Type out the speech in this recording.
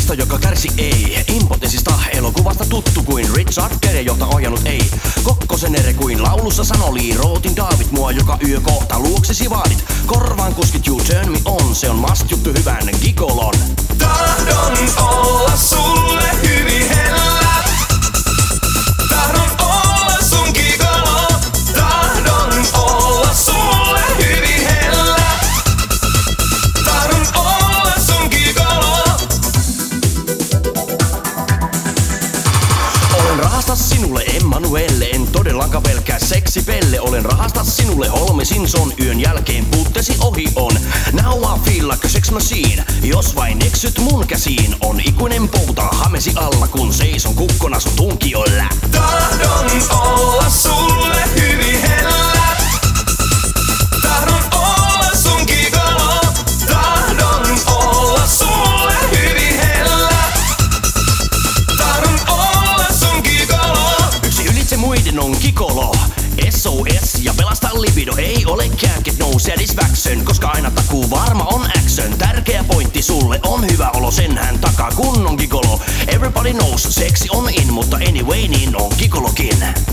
naista, joka kärsi ei impotensista, elokuvasta tuttu kuin Richard Gere, jota ohjannut ei Kokkosen ere kuin laulussa sanoli. Rootin David mua joka yö kohta luoksesi vaadit. Korvaan kuskit you turn me on, se on must juttu hyvän gigolon. Tahdon olla sulle hyvin hellä. Tahdon olla sun gigolo. Tahdon olla sulle hyvin hellä. Tahdon olla sun gigolo. Olen rahastas sinulle Emmanuelle, en todellakaan pelkää seksipelle. Olen rahastas sinulle Holme Simpson, yön jälkeen puuttesi ohi on. Now I feel like a sex machine, jos vain eksyt mun käsiin. On ikuinen pouta hamesi alla, kun seison kukkona sun tunkioilla. Tahdon olla sulle hyvin hellä. Tahdon olla sun gigolo. Tahdon olla sulle hyvin hellä. Tahdon olla sun gigolo. Yksi ylitse muiden on gigolo. SOS ja pelasta libido, ei ole kääket no satisfaction, koska aina takuu varma on action. Tärkeä pointti sulle on hyvä olo, senhän takaa kun on gigolo. Everybody knows seksi on in, mutta anyway niin on gigolokin.